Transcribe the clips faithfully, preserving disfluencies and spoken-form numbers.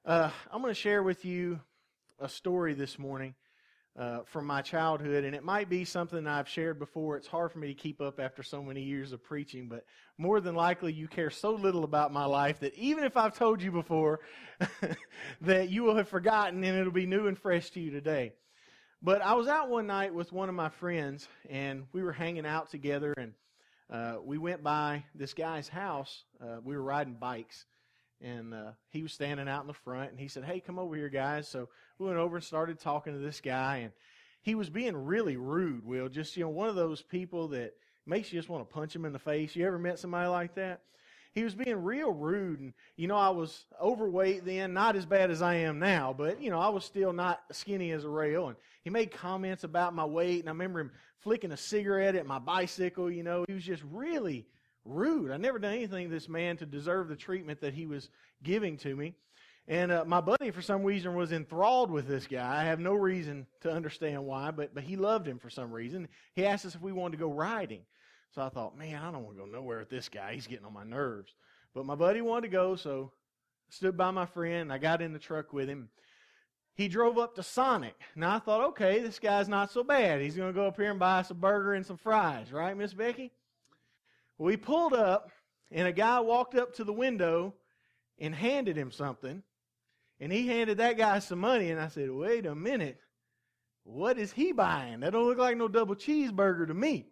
Uh, I'm going to share with you a story this morning uh, from my childhood, and it might be something I've shared before. It's hard for me to keep up after so many years of preaching, but more than likely you care so little about my life that even if I've told you before, that you will have forgotten and it'll be new and fresh to you today. But I was out one night with one of my friends, and we were hanging out together, and uh, we went by this guy's house. Uh, we were riding bikes. And uh, he was standing out in the front, and he said, "Hey, come over here, guys." So we went over and started talking to this guy, and he was being really rude, Will. Just, you know, one of those people that makes you just want to punch him in the face. You ever met somebody like that? He was being real rude, and, you know, I was overweight then, not as bad as I am now, but, you know, I was still not skinny as a rail, and he made comments about my weight, and I remember him flicking a cigarette at my bicycle, you know. He was just really rude. I never done anything to this man to deserve the treatment that he was giving to me. And uh, my buddy, for some reason, was enthralled with this guy. I have no reason to understand why, but but he loved him for some reason. He asked us if we wanted to go riding. So I thought, man, I don't want to go nowhere with this guy. He's getting on my nerves. But my buddy wanted to go, so I stood by my friend, and I got in the truck with him. He drove up to Sonic. Now I thought, okay, this guy's not so bad. He's going to go up here and buy us a burger and some fries, right, Miss Becky? We pulled up, and a guy walked up to the window and handed him something, and he handed that guy some money, and I said, wait a minute, what is he buying? That don't look like no double cheeseburger to me.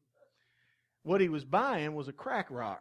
What he was buying was a crack rock.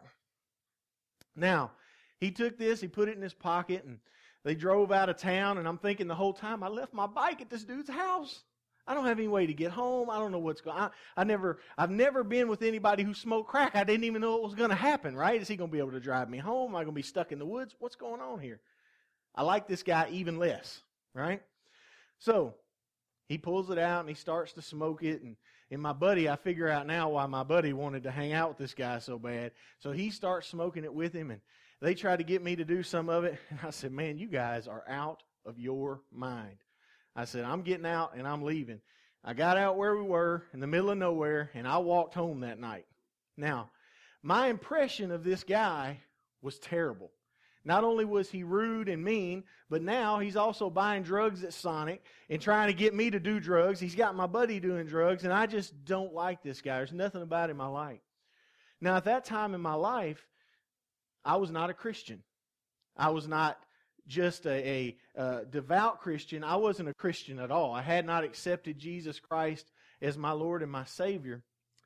Now, he took this, he put it in his pocket, and they drove out of town, and I'm thinking the whole time, I left my bike at this dude's house. I don't have any way to get home. I don't know what's going on. I never, I've never been with anybody who smoked crack. I didn't even know what was going to happen, right? Is he going to be able to drive me home? Am I going to be stuck in the woods? What's going on here? I like this guy even less, right? So he pulls it out and he starts to smoke it. And, and my buddy, I figure out now why my buddy wanted to hang out with this guy so bad. So he starts smoking it with him, and they try to get me to do some of it. And I said, man, you guys are out of your mind. I said, I'm getting out and I'm leaving. I got out where we were in the middle of nowhere, and I walked home that night. Now, my impression of this guy was terrible. Not only was he rude and mean, but now he's also buying drugs at Sonic and trying to get me to do drugs. He's got my buddy doing drugs, and I just don't like this guy. There's nothing about him I like. Now, at that time in my life, I was not a Christian. I was not just a, a uh, devout Christian. I wasn't a Christian at all. I had not accepted Jesus Christ as my Lord and my Savior.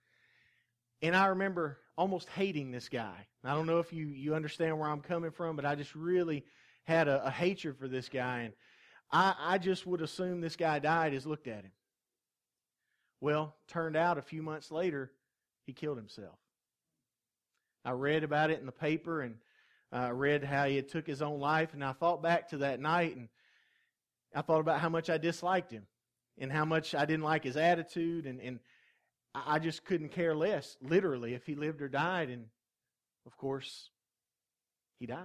And I remember almost hating this guy. I don't know if you, you understand where I'm coming from, but I just really had a, a hatred for this guy. And I, I just would assume this guy died as looked at him. Well, turned out a few months later, he killed himself. I read about it in the paper, and I uh, read how he had took his own life, and I thought back to that night, and I thought about how much I disliked him and how much I didn't like his attitude, and, and I just couldn't care less, literally, if he lived or died, and of course, he died.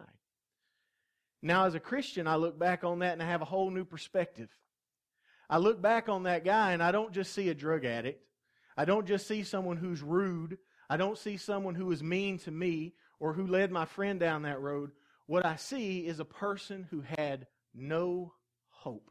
Now, as a Christian, I look back on that and I have a whole new perspective. I look back on that guy, and I don't just see a drug addict. I don't just see someone who's rude. I don't see someone who is mean to me or who led my friend down that road. What I see is a person who had no hope.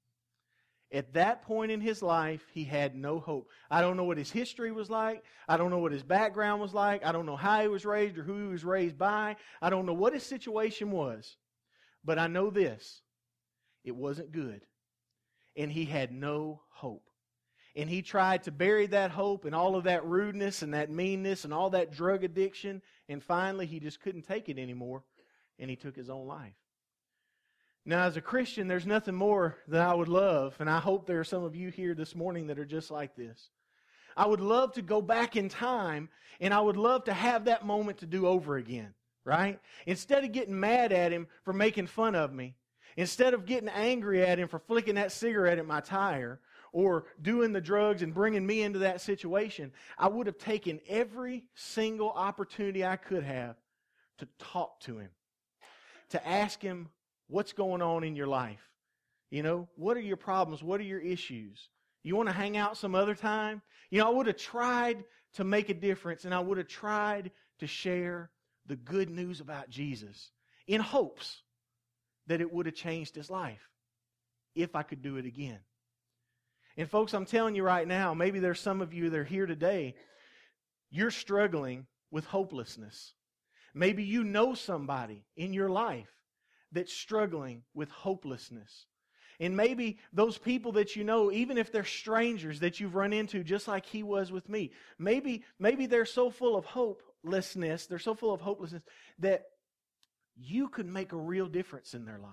At that point in his life, he had no hope. I don't know what his history was like. I don't know what his background was like. I don't know how he was raised or who he was raised by. I don't know what his situation was. But I know this. It wasn't good. And he had no hope. And he tried to bury that hope and all of that rudeness and that meanness and all that drug addiction. And finally, he just couldn't take it anymore. And he took his own life. Now, as a Christian, there's nothing more that I would love. And I hope there are some of you here this morning that are just like this. I would love to go back in time, and I would love to have that moment to do over again. Right? Instead of getting mad at him for making fun of me, instead of getting angry at him for flicking that cigarette at my tire, or doing the drugs and bringing me into that situation, I would have taken every single opportunity I could have to talk to him, to ask him, what's going on in your life? You know, what are your problems? What are your issues? You want to hang out some other time? You know, I would have tried to make a difference, and I would have tried to share the good news about Jesus in hopes that it would have changed his life if I could do it again. And folks, I'm telling you right now, maybe there's some of you that are here today, you're struggling with hopelessness. Maybe you know somebody in your life that's struggling with hopelessness. And maybe those people that you know, even if they're strangers that you've run into, just like he was with me, maybe, maybe they're so full of hopelessness, they're so full of hopelessness that you could make a real difference in their life.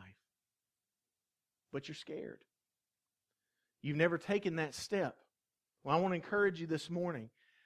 But you're scared. You've never taken that step. Well, I want to encourage you this morning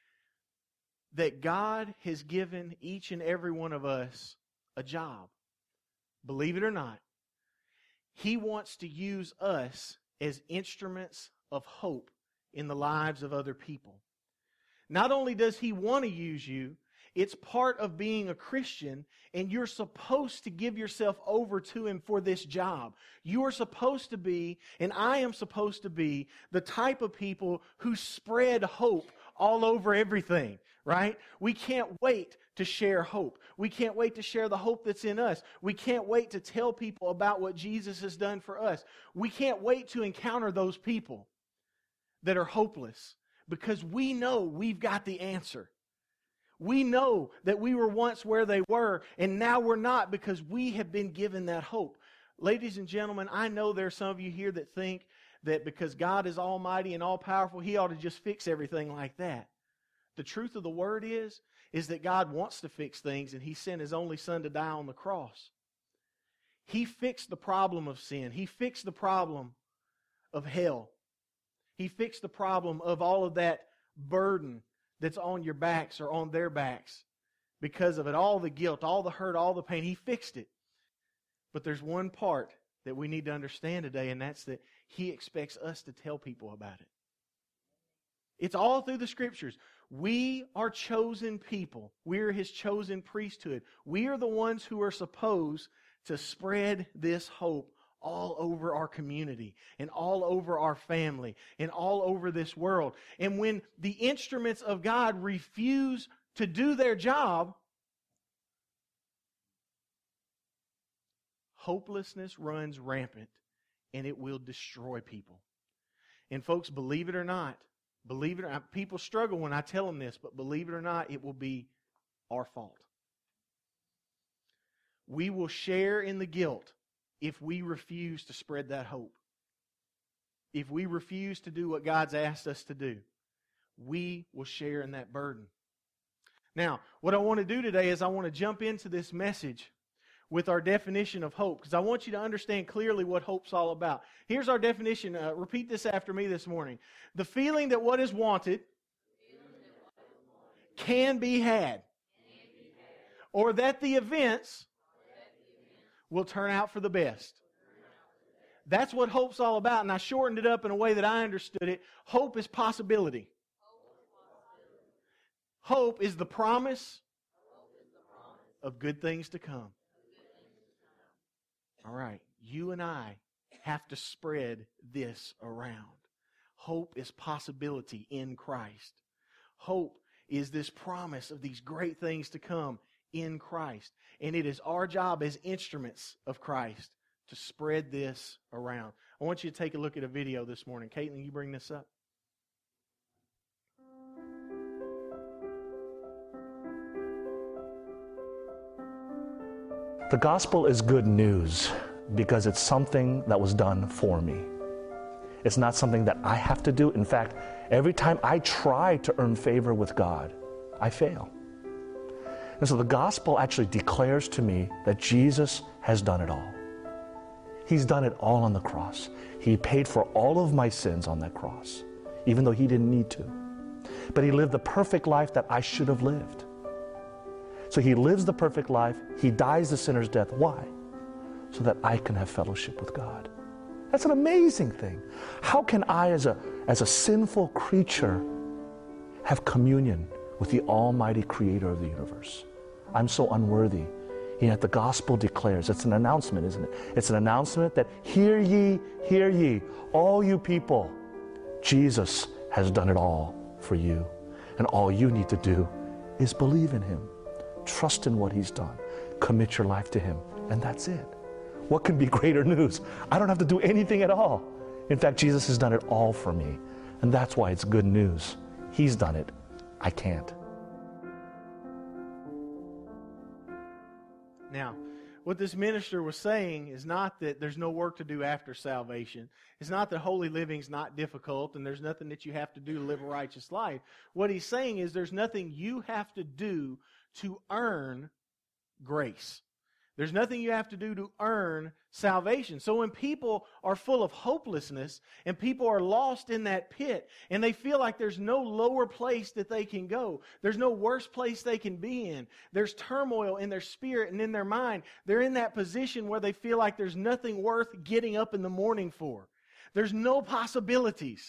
that God has given each and every one of us a job. Believe it or not, He wants to use us as instruments of hope in the lives of other people. Not only does He want to use you, it's part of being a Christian, and you're supposed to give yourself over to Him for this job. You are supposed to be, and I am supposed to be, the type of people who spread hope all over everything, right? We can't wait to share hope. We can't wait to share the hope that's in us. We can't wait to tell people about what Jesus has done for us. We can't wait to encounter those people that are hopeless, because we know we've got the answer. We know that we were once where they were, and now we're not, because we have been given that hope. Ladies and gentlemen, I know there are some of you here that think that because God is almighty and all-powerful, He ought to just fix everything like that. The truth of the word is, is that God wants to fix things, and He sent His only Son to die on the cross. He fixed the problem of sin. He fixed the problem of hell. He fixed the problem of all of that burden that's on your backs or on their backs because of it. All the guilt, all the hurt, all the pain. He fixed it. But there's one part that we need to understand today, and that's that He expects us to tell people about it. It's all through the Scriptures. We are chosen people. We are His chosen priesthood. We are the ones who are supposed to spread this hope all over our community and all over our family and all over this world. And when the instruments of God refuse to do their job, hopelessness runs rampant and it will destroy people. And folks, believe it or not, believe it or not, people struggle when I tell them this, but believe it or not, it will be our fault. We will share in the guilt if we refuse to spread that hope. If we refuse to do what God's asked us to do, we will share in that burden. Now, what I want to do today is I want to jump into this message with our definition of hope, because I want you to understand clearly what hope's all about. Here's our definition. Uh, repeat this after me this morning. The feeling that what is wanted can be had, or that the events will turn out for the best. That's what hope's all about, and I shortened it up in a way that I understood it. Hope is possibility. Hope is the promise of good things to come. All right, you and I have to spread this around. Hope is possibility in Christ. Hope is this promise of these great things to come in Christ. And it is our job as instruments of Christ to spread this around. I want you to take a look at a video this morning. Caitlin, you bring this up. The gospel is good news because it's something that was done for me. It's not something that I have to do. In fact, every time I try to earn favor with God, I fail. And so the gospel actually declares to me that Jesus has done it all. He's done it all on the cross. He paid for all of my sins on that cross, even though He didn't need to. But He lived the perfect life that I should have lived. So He lives the perfect life. He dies the sinner's death. Why? So that I can have fellowship with God. That's an amazing thing. How can I, as a, as a sinful creature, have communion with the almighty creator of the universe? I'm so unworthy. And yet the gospel declares, it's an announcement, isn't it? It's an announcement that, hear ye, hear ye, all you people. Jesus has done it all for you. And all you need to do is believe in Him. Trust in what He's done. Commit your life to Him. And that's it. What can be greater news? I don't have to do anything at all. In fact, Jesus has done it all for me. And that's why it's good news. He's done it. I can't. Now, what this minister was saying is not that there's no work to do after salvation. It's not that holy living's not difficult and there's nothing that you have to do to live a righteous life. What he's saying is there's nothing you have to do to earn grace. There's nothing you have to do to earn salvation. So when people are full of hopelessness and people are lost in that pit and they feel like there's no lower place that they can go, there's no worse place they can be in, there's turmoil in their spirit and in their mind, they're in that position where they feel like there's nothing worth getting up in the morning for. There's no possibilities.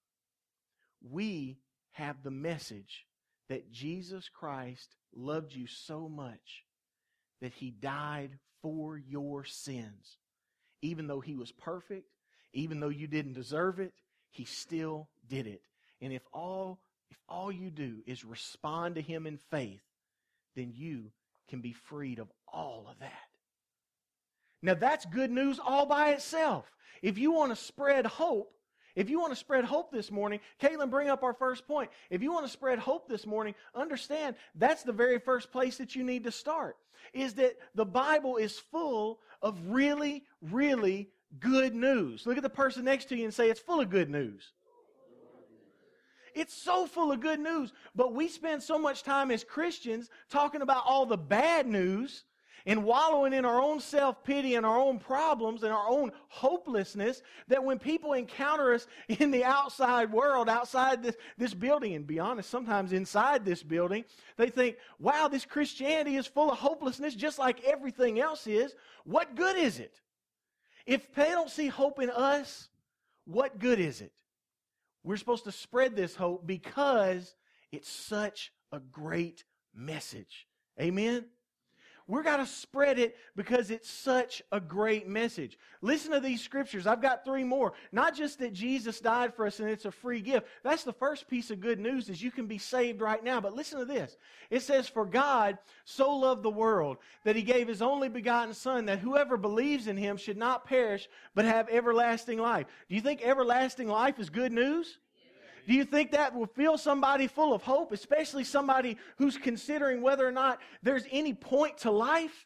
We have the message that Jesus Christ loved you so much that He died for your sins. Even though He was perfect, even though you didn't deserve it, He still did it. And if all, if all you do is respond to Him in faith, then you can be freed of all of that. Now that's good news all by itself. If you want to spread hope, If you want to spread hope this morning, Caitlin, bring up our first point. If you want to spread hope this morning, understand that's the very first place that you need to start. Is that the Bible is full of really, really good news. Look at the person next to you and say, it's full of good news. It's so full of good news. But we spend so much time as Christians talking about all the bad news and wallowing in our own self-pity and our own problems and our own hopelessness, that when people encounter us in the outside world, outside this, this building, and be honest, sometimes inside this building, they think, wow, this Christianity is full of hopelessness just like everything else is. What good is it? If they don't see hope in us, what good is it? We're supposed to spread this hope because it's such a great message. Amen? We've got to spread it because it's such a great message. Listen to these scriptures. I've got three more. Not just that Jesus died for us and it's a free gift. That's the first piece of good news, is you can be saved right now. But listen to this. It says, for God so loved the world that He gave His only begotten Son, that whoever believes in Him should not perish but have everlasting life. Do you think everlasting life is good news? Do you think that will fill somebody full of hope, especially somebody who's considering whether or not there's any point to life?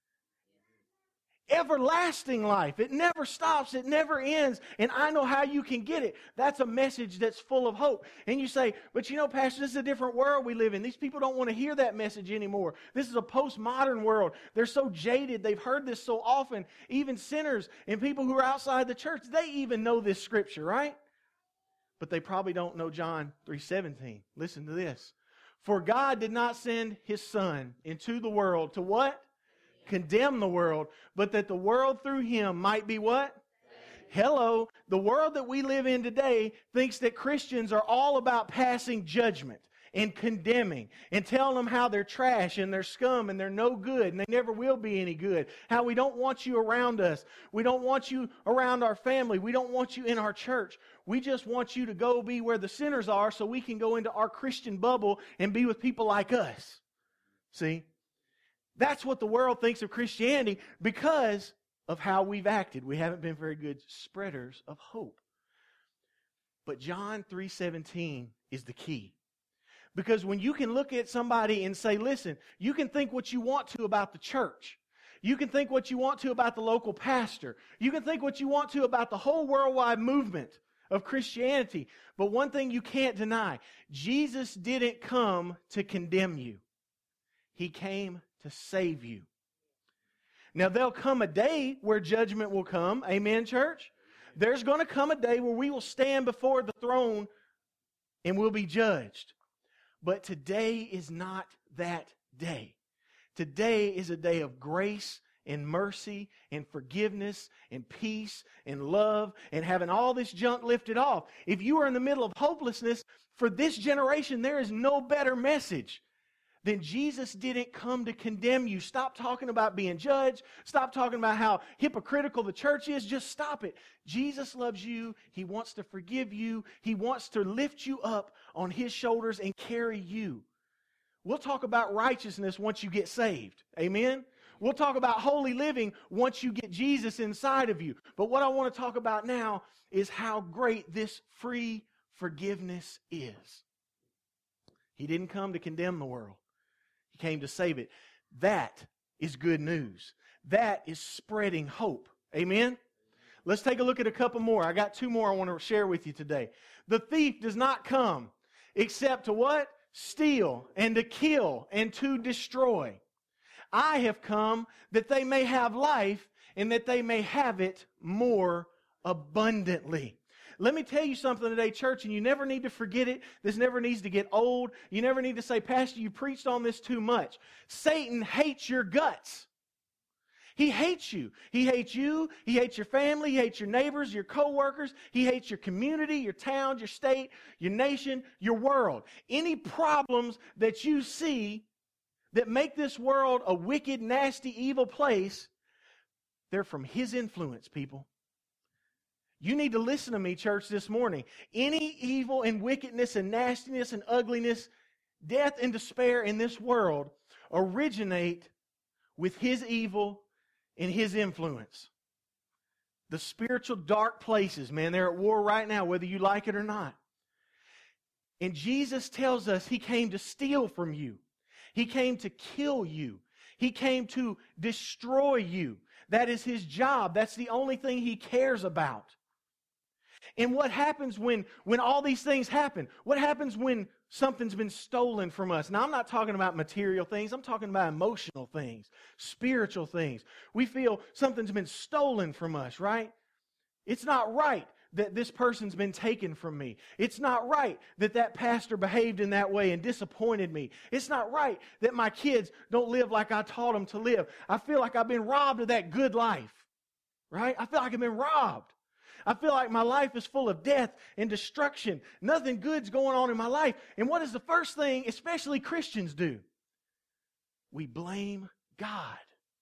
Everlasting life. It never stops. It never ends. And I know how you can get it. That's a message that's full of hope. And you say, but you know, Pastor, this is a different world we live in. These people don't want to hear that message anymore. This is a postmodern world. They're so jaded. They've heard this so often. Even sinners and people who are outside the church, they even know this scripture, right? But they probably don't know John three seventeen. Listen to this. For God did not send His Son into the world to what? Condemn the world, but that the world through Him might be what? Hello. The world that we live in today thinks that Christians are all about passing judgment and condemning and telling them how they're trash and they're scum and they're no good and they never will be any good. How we don't want you around us. We don't want you around our family. We don't want you in our church. We just want you to go be where the sinners are so we can go into our Christian bubble and be with people like us. See? That's what the world thinks of Christianity because of how we've acted. We haven't been very good spreaders of hope. But John three seventeen is the key. Because when you can look at somebody and say, listen, you can think what you want to about the church. You can think what you want to about the local pastor. You can think what you want to about the whole worldwide movement of Christianity. But one thing you can't deny, Jesus didn't come to condemn you. He came to save you. Now, there'll come a day where judgment will come. Amen, church? There's going to come a day where we will stand before the throne and we'll be judged. But today is not that day. Today is a day of grace and mercy and forgiveness and peace and love and having all this junk lifted off. If you are in the middle of hopelessness, for this generation, there is no better message than Jesus didn't come to condemn you. Stop talking about being judged. Stop talking about how hypocritical the church is. Just stop it. Jesus loves you. He wants to forgive you. He wants to lift you up on His shoulders and carry you. We'll talk about righteousness once you get saved. Amen? We'll talk about holy living once you get Jesus inside of you. But what I want to talk about now is how great this free forgiveness is. He didn't come to condemn the world. He came to save it. That is good news. That is spreading hope. Amen? Let's take a look at a couple more. I got two more I want to share with you today. The thief does not come except to what? Steal and to kill and to destroy. I have come that they may have life and that they may have it more abundantly. Let me tell you something today, church, and you never need to forget it. This never needs to get old. You never need to say, Pastor, you preached on this too much. Satan hates your guts. He hates you. He hates you. He hates your family. He hates your neighbors, your co-workers. He hates your community, your town, your state, your nation, your world. Any problems that you see that make this world a wicked, nasty, evil place, they're from his influence, people. You need to listen to me, church, this morning. Any evil and wickedness and nastiness and ugliness, death and despair in this world originate with his evil and his influence. The spiritual dark places, man, they're at war right now, whether you like it or not. And Jesus tells us he came to steal from you. He came to kill you. He came to destroy you. That is his job. That's the only thing he cares about. And what happens when, when all these things happen? What happens when something's been stolen from us? Now, I'm not talking about material things. I'm talking about emotional things, spiritual things. We feel something's been stolen from us, right? It's not right that this person's been taken from me. It's not right that that pastor behaved in that way and disappointed me. It's not right that my kids don't live like I taught them to live. I feel like I've been robbed of that good life, right? I feel like I've been robbed. I feel like my life is full of death and destruction. Nothing good's going on in my life. And what is the first thing, especially Christians, do? We blame God.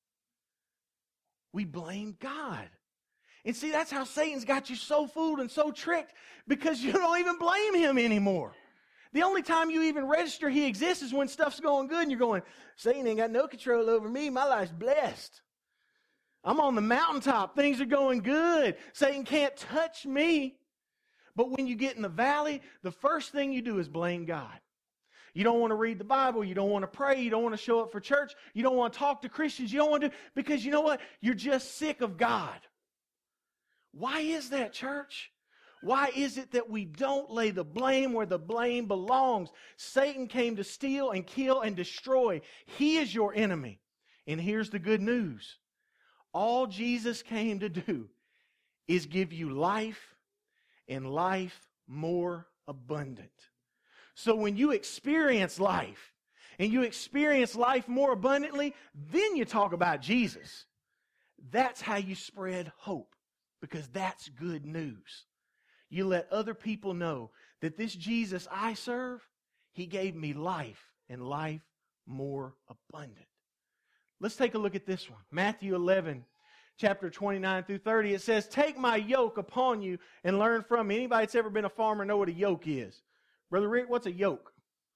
We blame God. And see, that's how Satan's got you so fooled and so tricked, because you don't even blame him anymore. The only time you even register he exists is when stuff's going good and you're going, Satan ain't got no control over me. My life's blessed. I'm on the mountaintop. Things are going good. Satan can't touch me. But when you get in the valley, the first thing you do is blame God. You don't want to read the Bible. You don't want to pray. You don't want to show up for church. You don't want to talk to Christians. You don't want to, because you know what? You're just sick of God. Why is that, church? Why is it that we don't lay the blame where the blame belongs? Satan came to steal and kill and destroy. He is your enemy. And here's the good news. All Jesus came to do is give you life and life more abundant. So when you experience life and you experience life more abundantly, then you talk about Jesus. That's how you spread hope, because that's good news. You let other people know that this Jesus I serve, he gave me life and life more abundant. Let's take a look at this one. Matthew eleven, chapter twenty-nine through thirty. It says, take my yoke upon you and learn from me. Anybody that's ever been a farmer know what a yoke is? Brother Rick, what's a yoke?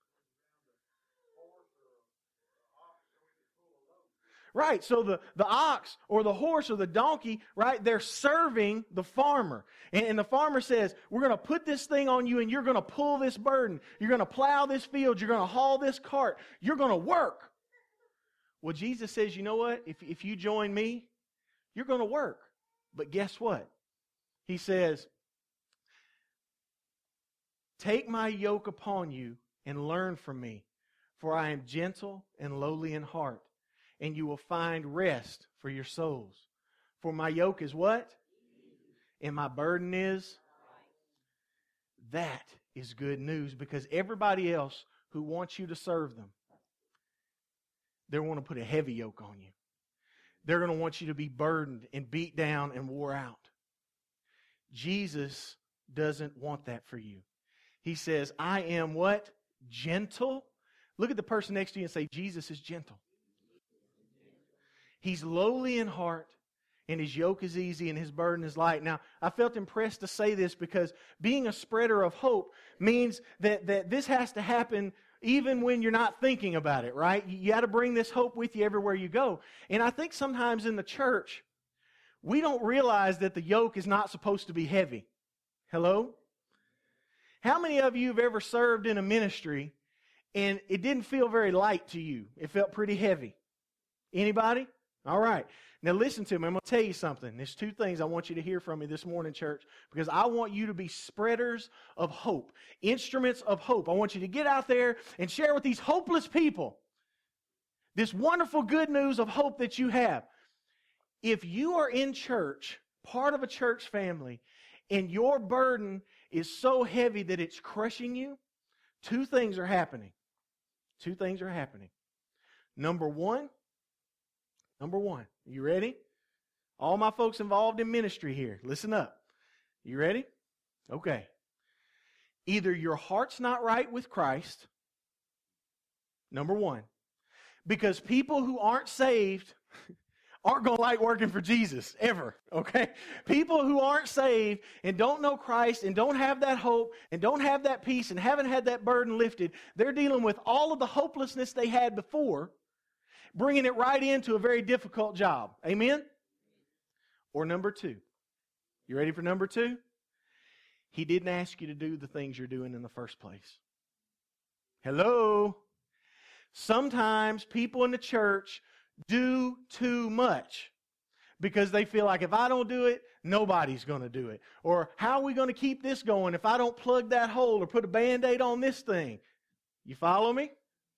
Right, so the, the ox or the horse or the donkey, right, they're serving the farmer. And, and the farmer says, we're going to put this thing on you and you're going to pull this burden. You're going to plow this field. You're going to haul this cart. You're going to work. Well, Jesus says, you know what? If, if you join me, you're going to work. But guess what? He says, take my yoke upon you and learn from me, for I am gentle and lowly in heart, and you will find rest for your souls. For my yoke is what? And my burden is? That is good news, because everybody else who wants you to serve them, they want to put a heavy yoke on you. They're going to want you to be burdened and beat down and wore out. Jesus doesn't want that for you. He says, I am what? Gentle. Look at the person next to you and say, Jesus is gentle. He's lowly in heart, and his yoke is easy, and his burden is light. Now, I felt impressed to say this because being a spreader of hope means that, that this has to happen even when you're not thinking about it, right? You, you got to bring this hope with you everywhere you go. And I think sometimes in the church, we don't realize that the yoke is not supposed to be heavy. Hello? How many of you have ever served in a ministry and it didn't feel very light to you? It felt pretty heavy. Anybody? All right. Now listen to me. I'm going to tell you something. There's two things I want you to hear from me this morning, church, because I want you to be spreaders of hope, instruments of hope. I want you to get out there and share with these hopeless people this wonderful good news of hope that you have. If you are in church, part of a church family, and your burden is so heavy that it's crushing you, two things are happening. Two things are happening. Number one, number one, you ready? All my folks involved in ministry here, listen up. You ready? Okay. Either your heart's not right with Christ, number one, because people who aren't saved aren't going to like working for Jesus, ever, okay? People who aren't saved and don't know Christ and don't have that hope and don't have that peace and haven't had that burden lifted, they're dealing with all of the hopelessness they had before, bringing it right into a very difficult job. Amen? Or number two. You ready for number two? He didn't ask you to do the things you're doing in the first place. Hello? Sometimes people in the church do too much because they feel like if I don't do it, nobody's going to do it. Or how are we going to keep this going if I don't plug that hole or put a Band-Aid on this thing? You follow me?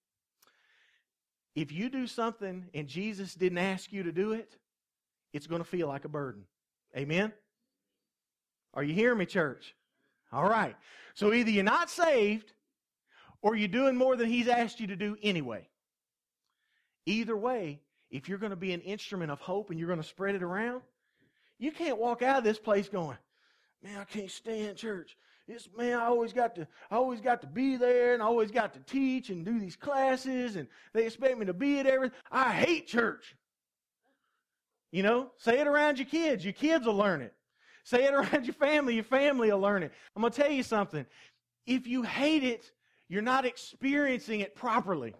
If you do something and Jesus didn't ask you to do it, it's going to feel like a burden. Amen? Are you hearing me, church? All right. So either you're not saved or you're doing more than He's asked you to do anyway. Either way, if you're going to be an instrument of hope and you're going to spread it around, you can't walk out of this place going, man, I can't stand church. It's, man, I always got to, I always got to be there and I always got to teach and do these classes and they expect me to be at everything. I hate church. You know, say it around your kids. Your kids will learn it. Say it around your family. Your family will learn it. I'm going to tell you something. If you hate it, you're not experiencing it properly.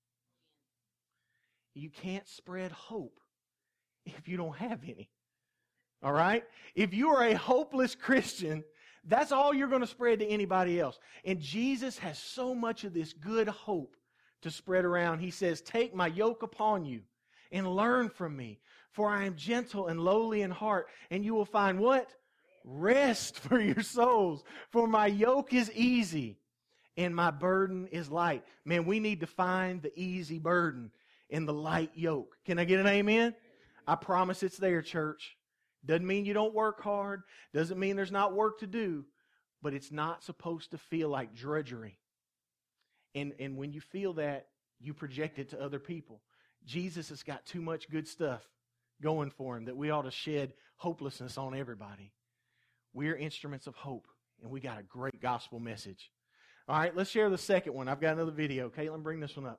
You can't spread hope if you don't have any. All right? If you are a hopeless Christian, that's all you're going to spread to anybody else. And Jesus has so much of this good hope to spread around. He says, take my yoke upon you and learn from me, for I am gentle and lowly in heart, and you will find what? Rest for your souls. For my yoke is easy and my burden is light. Man, we need to find the easy burden in the light yoke. Can I get an amen? I promise it's there, church. Doesn't mean you don't work hard. Doesn't mean there's not work to do. But it's not supposed to feel like drudgery. And, and when you feel that, you project it to other people. Jesus has got too much good stuff going for Him that we ought to shed hopelessness on everybody. We're instruments of hope, and we got a great gospel message. All right, let's share the second one. I've got another video. Caitlin, bring this one up.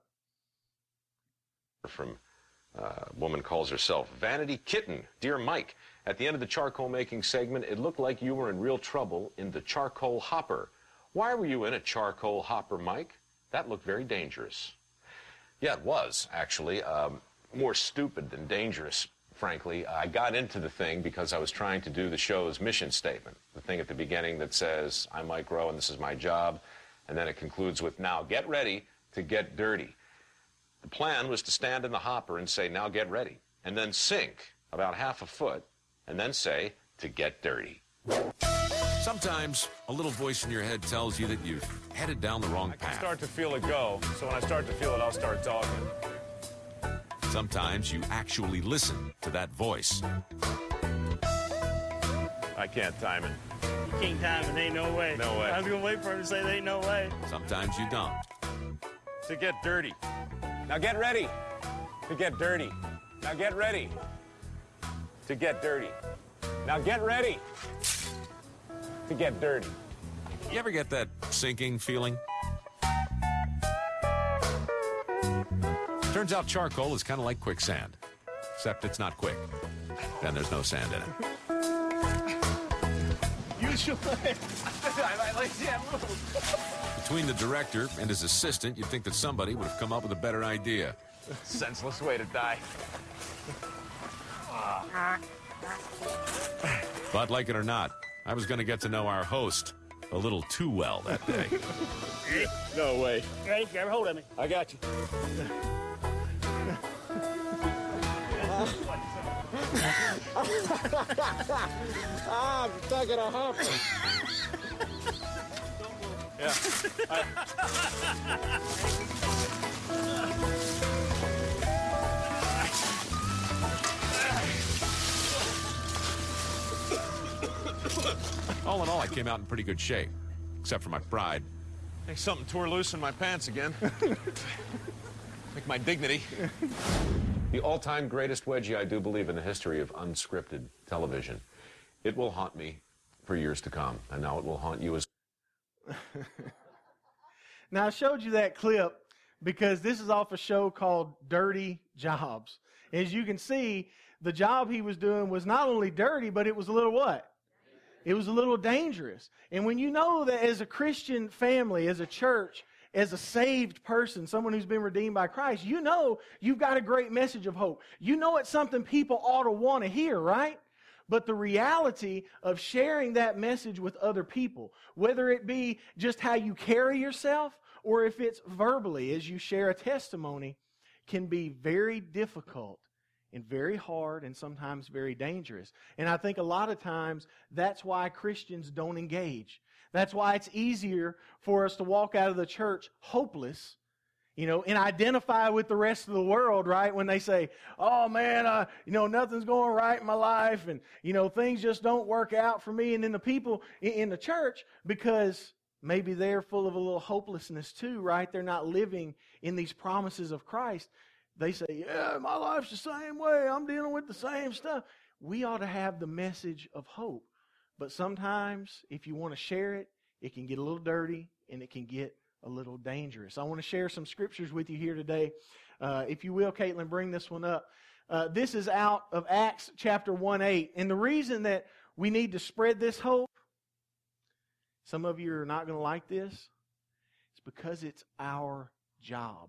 From uh, a woman calls herself Vanity Kitten. Dear Mike, at the end of the charcoal making segment, it looked like you were in real trouble in the charcoal hopper. Why were you in a charcoal hopper, Mike? That looked very dangerous. Yeah, it was, actually. Um, more stupid than dangerous, frankly. I got into the thing because I was trying to do the show's mission statement. The thing at the beginning that says, I'm Mike Rowe and this is my job. And then it concludes with, now get ready to get dirty. The plan was to stand in the hopper and say, now get ready, and then sink about half a foot, and then say, to get dirty. Sometimes a little voice in your head tells you that you've headed down the wrong I can path. start to feel it go, so when I start to feel it, I'll start talking. Sometimes you actually listen to that voice. I can't time it. You can't time it. Ain't no way. No way. I was going to wait for him to say there ain't no way. Sometimes you don't. To get dirty. Now get ready to get dirty. Now get ready to get dirty. Now get ready to get dirty. You ever get that sinking feeling? Turns out charcoal is kind of like quicksand, except it's not quick. Then there's no sand in it. Use your legs. I like that move. Between the director and his assistant, you'd think that somebody would have come up with a better idea. Senseless way to die. But like it or not, I was going to get to know our host a little too well that day. No way. Hey, grab a hold of me. I got you. I'm stuck in a hopper. Yeah. All in all, I came out in pretty good shape, except for my pride. Hey, something tore loose in my pants again. Like my dignity. The all-time greatest wedgie, I do believe, in the history of unscripted television. It will haunt me for years to come, and now it will haunt you as Now, I showed you that clip because this is off a show called Dirty Jobs. As you can see, the job he was doing was not only dirty, but it was a little what? It was a little dangerous. And when you know that as a Christian family, as a church, as a saved person, someone who's been redeemed by Christ, you know you've got a great message of hope. You know it's something people ought to want to hear, right? But the reality of sharing that message with other people, whether it be just how you carry yourself or if it's verbally as you share a testimony, can be very difficult and very hard and sometimes very dangerous. And I think a lot of times that's why Christians don't engage. That's why it's easier for us to walk out of the church hopeless, you know, and identify with the rest of the world, right? When they say, oh man, uh, you know, nothing's going right in my life and, you know, things just don't work out for me. And then the people in, in the church, because maybe they're full of a little hopelessness too, right? They're not living in these promises of Christ. They say, yeah, my life's the same way. I'm dealing with the same stuff. We ought to have the message of hope. But sometimes, if you want to share it, it can get a little dirty and it can get a little dangerous. I want to share some scriptures with you here today. Uh, if you will, Caitlin, bring this one up. Uh, this is out of Acts chapter one eight. And the reason that we need to spread this hope, some of you are not going to like this, it's because it's our job.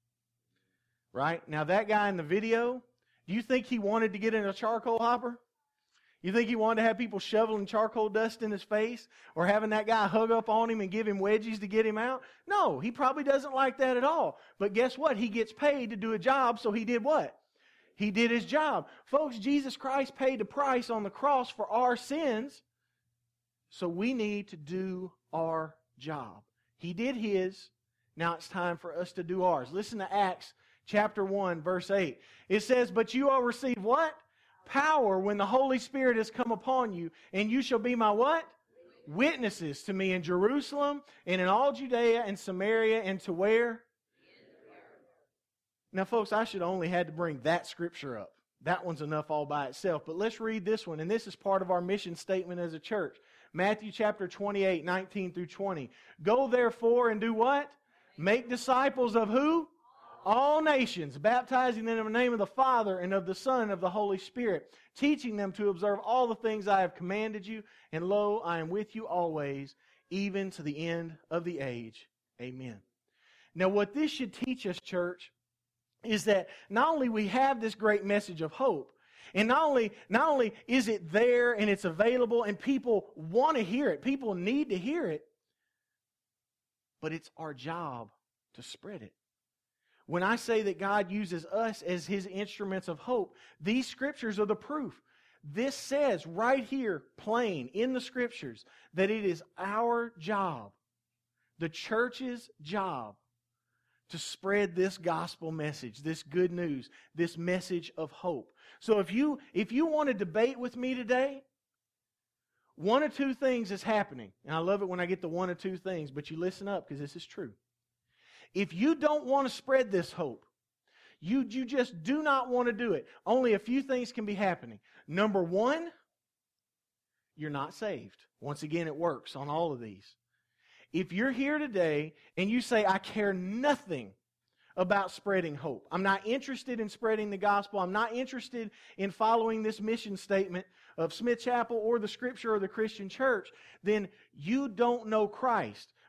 Right? Now, that guy in the video, do you think he wanted to get in a charcoal hopper? You think he wanted to have people shoveling charcoal dust in his face or having that guy hug up on him and give him wedgies to get him out? No, he probably doesn't like that at all. But guess what? He gets paid to do a job, so he did what? He did his job. Folks, Jesus Christ paid the price on the cross for our sins, so we need to do our job. He did his. Now it's time for us to do ours. Listen to Acts chapter one, verse eight. It says, but you will receive what? Power when the Holy Spirit has come upon you, and you shall be my what? Witnesses to me in Jerusalem and in all Judea and Samaria and to where? Now, folks, I should only had to bring that scripture up. That one's enough all by itself. But let's read this one, and this is part of our mission statement as a church. Matthew chapter twenty-eight, nineteen through twenty. Go therefore and do what? Make disciples of who? All nations, baptizing them in the name of the Father and of the Son and of the Holy Spirit, teaching them to observe all the things I have commanded you, and lo, I am with you always, even to the end of the age. Amen. Now, what this should teach us, church, is that not only we have this great message of hope, and not only, not only is it there and it's available and people want to hear it, people need to hear it, but it's our job to spread it. When I say that God uses us as His instruments of hope, these scriptures are the proof. This says right here, plain in the scriptures, that it is our job, the church's job, to spread this gospel message, this good news, this message of hope. So if you, if you want to debate with me today, one of two things is happening. And I love it when I get the one of two things, but you listen up because this is true. If you don't want to spread this hope, you, you just do not want to do it, only a few things can be happening. Number one, you're not saved. Once again, it works on all of these. If you're here today and you say, I care nothing about spreading hope, I'm not interested in spreading the gospel, I'm not interested in following this mission statement of Smith Chapel or the Scripture or the Christian church, then you don't know Christ.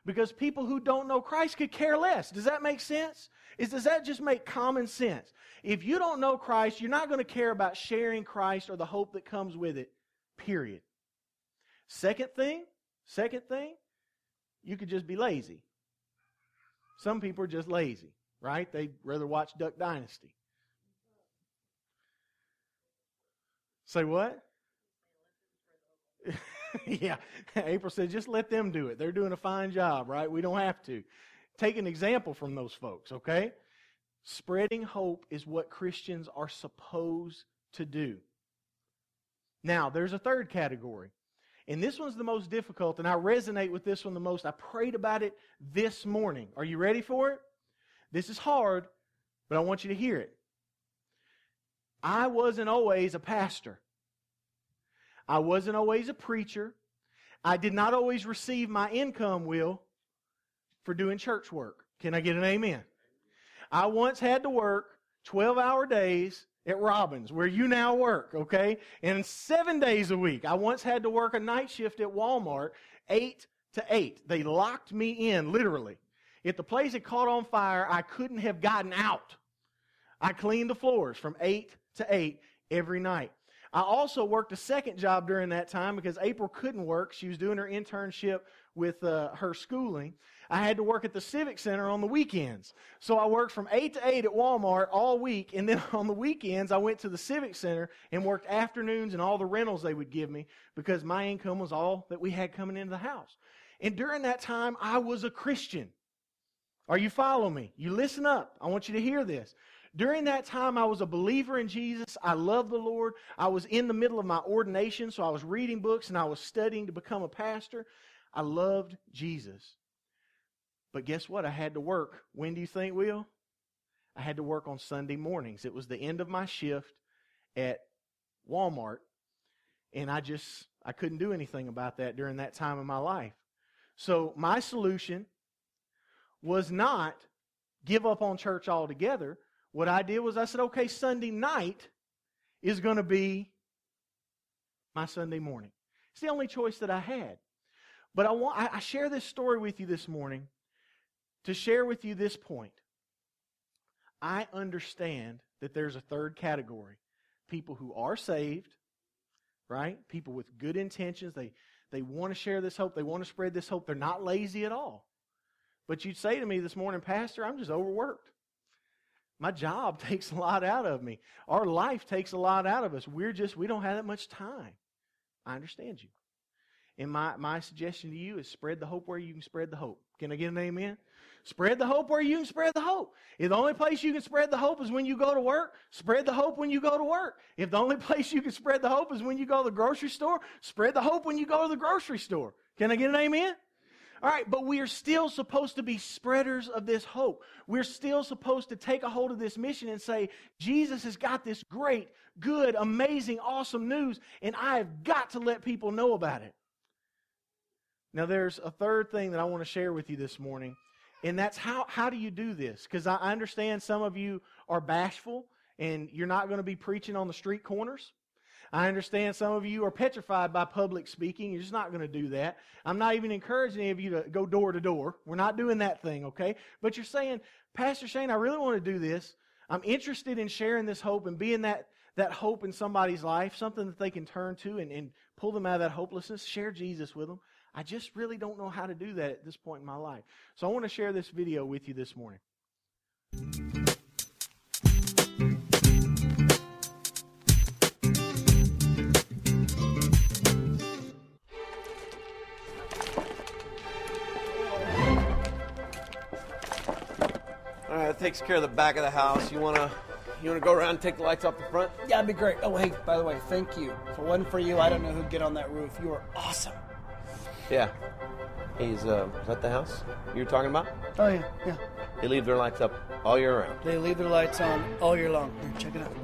because people who don't know Christ could care less. Does that make sense? Is, does that just make common sense? If you don't know Christ, you're not going to care about sharing Christ or the hope that comes with it, period. Second thing, second thing, you could just be lazy. Some people are just lazy, right? They'd rather watch Duck Dynasty. Say what? Yeah, April said, just let them do it. They're doing a fine job, right? We don't have to. Take an example from those folks, okay? Spreading hope is what Christians are supposed to do. Now, there's a third category. And this one's the most difficult, and I resonate with this one the most. I prayed about it this morning. Are you ready for it? This is hard, but I want you to hear it. I wasn't always a pastor. I wasn't always a preacher. I did not always receive my income, Will, for doing church work. Can I get an amen? I once had to work twelve-hour days at Robbins, where you now work, okay? And seven days a week. I once had to work a night shift at Walmart, eight to eight. They locked me in, literally. If the place had caught on fire, I couldn't have gotten out. I cleaned the floors from eight to eight every night. I also worked a second job during that time because April couldn't work. She was doing her internship with uh, her schooling. I had to work at the Civic Center on the weekends. So I worked from eight to eight at Walmart all week, and then on the weekends I went to the Civic Center and worked afternoons and all the rentals they would give me because my income was all that we had coming into the house. And during that time, I was a Christian. Are you following me? You listen up. I want you to hear this. During that time, I was a believer in Jesus. I loved the Lord. I was in the middle of my ordination, so I was reading books and I was studying to become a pastor. I loved Jesus. But guess what? I had to work. When do you think, Will? I had to work on Sunday mornings. It was the end of my shift at Walmart, and I just, I couldn't do anything about that during that time of my life. So my solution was not give up on church altogether. What I did was I said, okay, Sunday night is going to be my Sunday morning. It's the only choice that I had. But I want I, I share this story with you this morning to share with you this point. I understand that there's a third category. People who are saved, right? People with good intentions. They, they want to share this hope. They want to spread this hope. They're not lazy at all. But you'd say to me this morning, Pastor, I'm just overworked. My job takes a lot out of me. Our life takes a lot out of us. We're just, we don't have that much time. I understand you. And my, my suggestion to you is spread the hope where you can spread the hope. Can I get an amen? Spread the hope where you can spread the hope. If the only place you can spread the hope is when you go to work, spread the hope when you go to work. If the only place you can spread the hope is when you go to the grocery store, spread the hope when you go to the grocery store. Can I get an amen? All right, but we are still supposed to be spreaders of this hope. We're still supposed to take a hold of this mission and say, Jesus has got this great, good, amazing, awesome news, and I have got to let people know about it. Now, there's a third thing that I want to share with you this morning, and that's how, how do you do this? Because I understand some of you are bashful, and you're not going to be preaching on the street corners. I understand some of you are petrified by public speaking. You're just not going to do that. I'm not even encouraging any of you to go door to door. We're not doing that thing, okay? But you're saying, Pastor Shane, I really want to do this. I'm interested in sharing this hope and being that, that hope in somebody's life, something that they can turn to and, and pull them out of that hopelessness. Share Jesus with them. I just really don't know how to do that at this point in my life. So I want to share this video with you this morning. All right, that takes care of the back of the house. You wanna, you wanna go around and take the lights off the front? Yeah, that'd be great. Oh, hey, by the way, thank you. If it wasn't for you, I don't know who'd get on that roof. You are awesome. Yeah. Hey, is, uh, is that the house you were talking about? Oh, yeah, yeah. They leave their lights up all year round. They leave their lights on all year long. Here, check it out.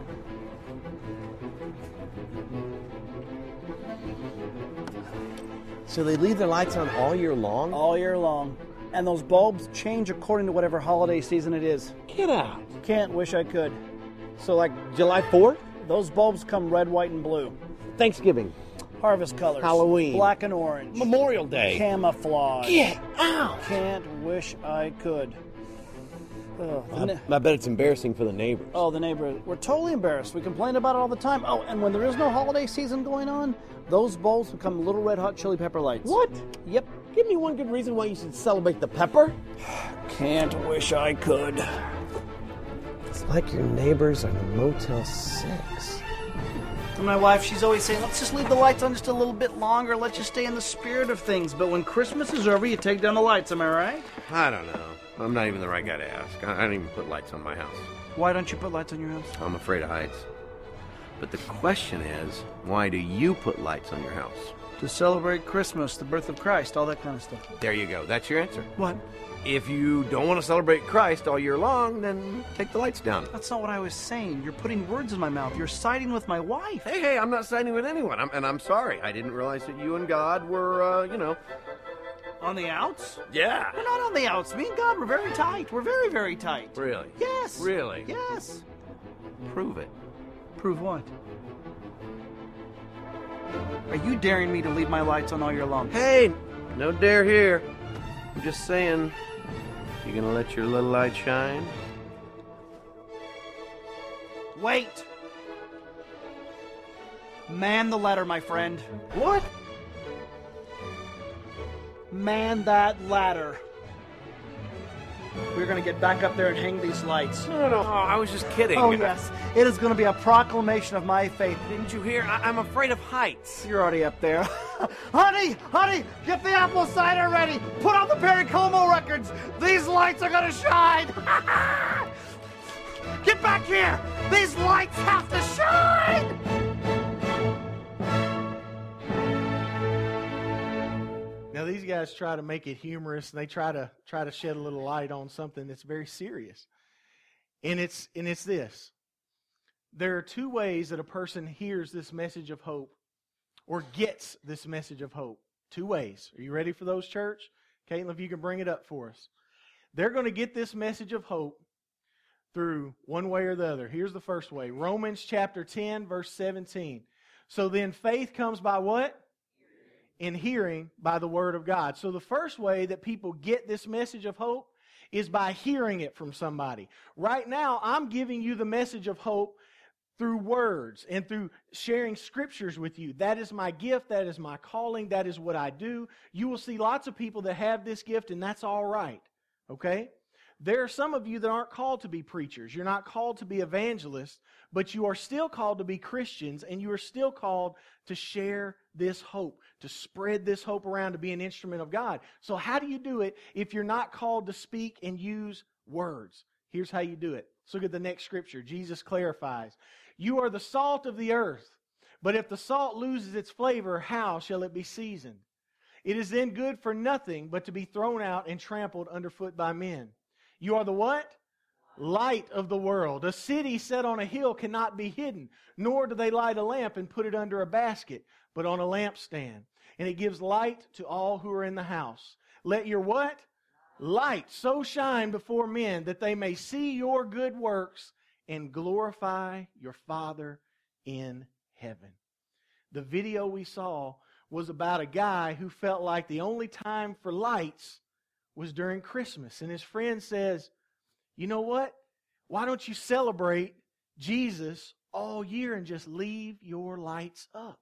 So they leave their lights on all year long? All year long. And those bulbs change according to whatever holiday season it is. Get out. Can't, wish I could. So like July fourth? Those bulbs come red, white, and blue. Thanksgiving. Harvest colors. Halloween. Black and orange. Memorial Day. Camouflage. Get out! Can't wish I could. Oh, the ne- I, I bet it's embarrassing for the neighbors. oh, the neighbors. We're totally embarrassed. We complain about it all the time. Oh, and when there is no holiday season going on, those bowls become little red hot chili pepper lights. What? Yep. Give me one good reason why you should celebrate the pepper. Can't wish I could. It's like your neighbors are the Motel six. And my wife, she's always saying, let's just leave the lights on just a little bit longer. Let's just stay in the spirit of things. But when Christmas is over, you take down the lights. Am I right? I don't know. I'm not even the right guy to ask. I I don't even put lights on my house. Why don't you put lights on your house? I'm afraid of heights. But the question is, why do you put lights on your house? To celebrate Christmas, the birth of Christ, all that kind of stuff. There you go. That's your answer. What? If you don't want to celebrate Christ all year long, then take the lights down. That's not what I was saying. You're putting words in my mouth. You're siding with my wife. Hey, hey, I'm not siding with anyone. I'm, and I'm sorry. I didn't realize that you and God were, uh, you know... On the outs? Yeah. We're not on the outs. Me and God, we're very tight. We're very, very tight. Really? Yes. Really? Yes. Prove it. Prove what? Are you daring me to leave my lights on all year long? Hey, no dare here. I'm just saying, you gonna let your little light shine? Wait! Man the ladder, my friend. What? Man that ladder. We're gonna get back up there and hang these lights. No, no, no. Oh, I was just kidding. Oh, yes. It is gonna be a proclamation of my faith. Didn't you hear? I- I'm afraid of heights. You're already up there. Honey, honey, get the apple cider ready. Put on the Perry Como records. These lights are gonna shine. Get back here. These lights have to shine. Now these guys try to make it humorous, and they try to try to shed a little light on something that's very serious. And it's and it's this. There are two ways that a person hears this message of hope or gets this message of hope. Two ways. Are you ready for those, church? Caitlin, if you can bring it up for us. They're going to get this message of hope through one way or the other. Here's the first way. Romans chapter ten, verse seventeen. So then faith comes by what? In hearing by the Word of God. So the first way that people get this message of hope is by hearing it from somebody. Right now, I'm giving you the message of hope through words and through sharing scriptures with you. That is my gift. That is my calling. That is what I do. You will see lots of people that have this gift, and that's all right. Okay? There are some of you that aren't called to be preachers. You're not called to be evangelists, but you are still called to be Christians, and you are still called to share this hope, to spread this hope around, to be an instrument of God. So how do you do it if you're not called to speak and use words? Here's how you do it. Let's look at the next scripture. Jesus clarifies, "You are the salt of the earth, but if the salt loses its flavor, how shall it be seasoned? It is then good for nothing but to be thrown out and trampled underfoot by men. You are the what? Light of the world. A city set on a hill cannot be hidden, nor do they light a lamp and put it under a basket, but on a lampstand. And it gives light to all who are in the house. Let your what? Light so shine before men that they may see your good works and glorify your Father in heaven." The video we saw was about a guy who felt like the only time for lights was during Christmas. And his friend says, you know what? Why don't you celebrate Jesus all year and just leave your lights up?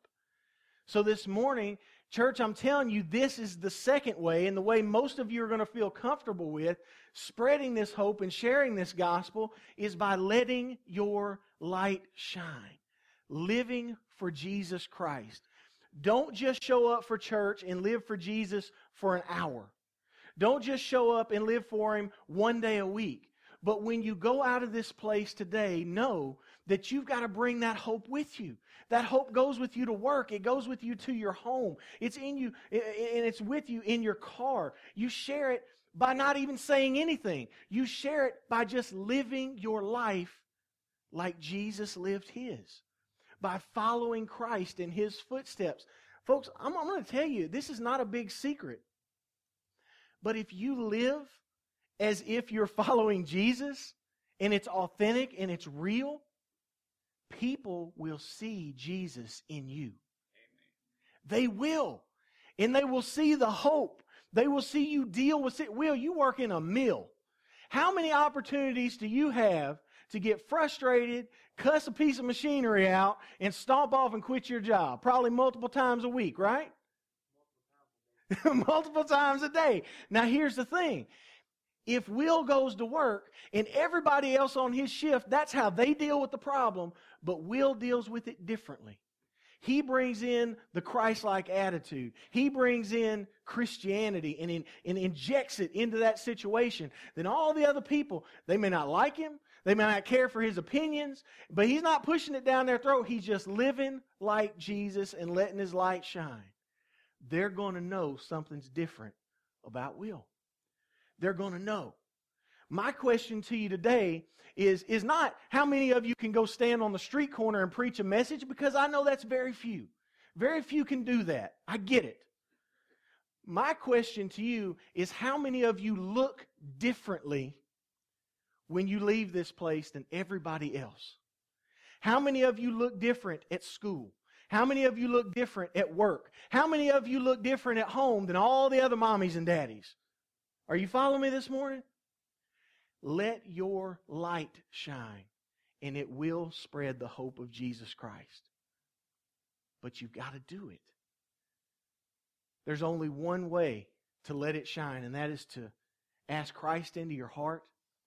So this morning, church, I'm telling you, this is the second way, and the way most of you are going to feel comfortable with spreading this hope and sharing this gospel is by letting your light shine, living for Jesus Christ. Don't just show up for church and live for Jesus for an hour. Don't just show up and live for Him one day a week. But when you go out of this place today, know that you've got to bring that hope with you. That hope goes with you to work. It goes with you to your home. It's in you, and it's with you in your car. You share it by not even saying anything. You share it by just living your life like Jesus lived His, by following Christ in His footsteps. Folks, I'm, I'm going to tell you, this is not a big secret. But if you live as if you're following Jesus, and it's authentic and it's real, people will see Jesus in you. Amen. They will. And they will see the hope. They will see you deal with it. Will, you work in a mill. How many opportunities do you have to get frustrated, cuss a piece of machinery out, and stomp off and quit your job? Probably multiple times a week, right? Multiple times a day. Now here's the thing. If Will goes to work and everybody else on his shift, that's how they deal with the problem, but Will deals with it differently. He brings in the Christ-like attitude. He brings in Christianity and, in, and injects it into that situation. Then all the other people, they may not like him. They may not care for his opinions, but he's not pushing it down their throat. He's just living like Jesus and letting his light shine. They're going to know something's different about Will. They're going to know. My question to you today is, is not how many of you can go stand on the street corner and preach a message, because I know that's very few. Very few can do that. I get it. My question to you is, how many of you look differently when you leave this place than everybody else? How many of you look different at school? How many of you look different at work? How many of you look different at home than all the other mommies and daddies? Are you following me this morning? Let your light shine, and it will spread the hope of Jesus Christ. But you've got to do it. There's only one way to let it shine, and that is to ask Christ into your heart.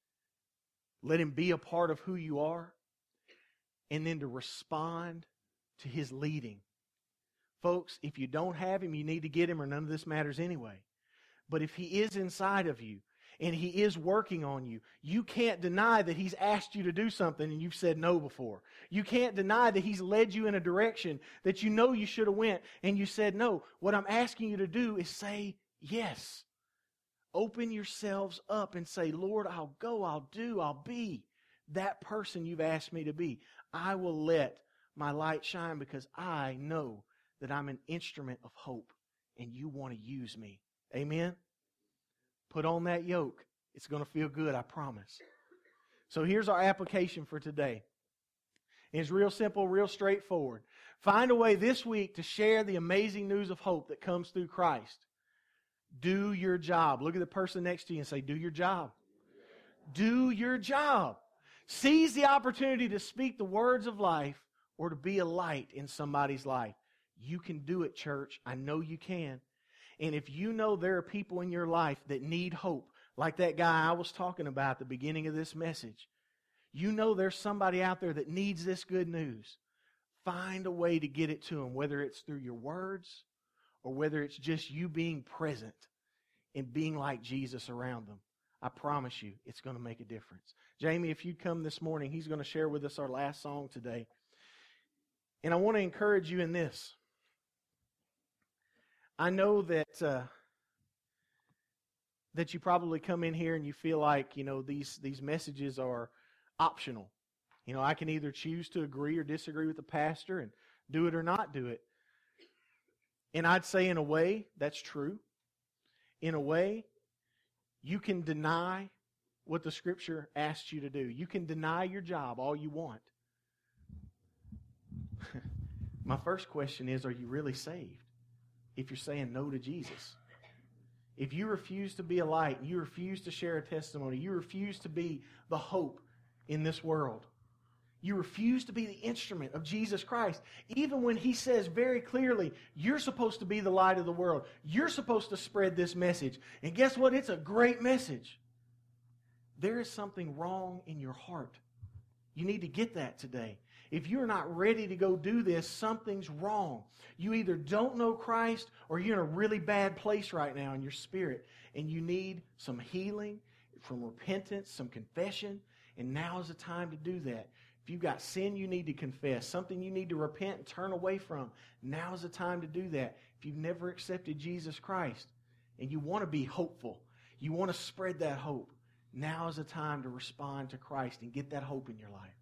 Let Him be a part of who you are, and then to respond to His leading. Folks, if you don't have Him, you need to get Him, or none of this matters anyway. But if He is inside of you, and He is working on you, you can't deny that He's asked you to do something and you've said no before. You can't deny that He's led you in a direction that you know you should have went and you said no. What I'm asking you to do is say yes. Open yourselves up and say, Lord, I'll go, I'll do, I'll be that person you've asked me to be. I will let my light shine because I know that I'm an instrument of hope and you want to use me. Amen? Put on that yoke. It's going to feel good, I promise. So here's our application for today. It's real simple, real straightforward. Find a way this week to share the amazing news of hope that comes through Christ. Do your job. Look at the person next to you and say, do your job. Do your job. Seize the opportunity to speak the words of life or to be a light in somebody's life. You can do it, church. I know you can. And if you know there are people in your life that need hope, like that guy I was talking about at the beginning of this message, you know there's somebody out there that needs this good news. Find a way to get it to them, whether it's through your words or whether it's just you being present and being like Jesus around them. I promise you, it's going to make a difference. Jamie, if you'd come this morning, he's going to share with us our last song today. And I want to encourage you in this. I know that uh, that you probably come in here and you feel like, you know, these, these messages are optional. You know, I can either choose to agree or disagree with the pastor and do it or not do it. And I'd say in a way, that's true. In a way, you can deny what the Scripture asks you to do. You can deny your job all you want. My first question is, are you really saved? If you're saying no to Jesus. If you refuse to be a light, you refuse to share a testimony, you refuse to be the hope in this world, you refuse to be the instrument of Jesus Christ, even when He says very clearly, you're supposed to be the light of the world. You're supposed to spread this message. And guess what? It's a great message. There is something wrong in your heart. You need to get that today. If you're not ready to go do this, something's wrong. You either don't know Christ or you're in a really bad place right now in your spirit, and you need some healing, from repentance, some confession, and now is the time to do that. If you've got sin you need to confess, something you need to repent and turn away from, now is the time to do that. If you've never accepted Jesus Christ and you want to be hopeful, you want to spread that hope, now is the time to respond to Christ and get that hope in your life.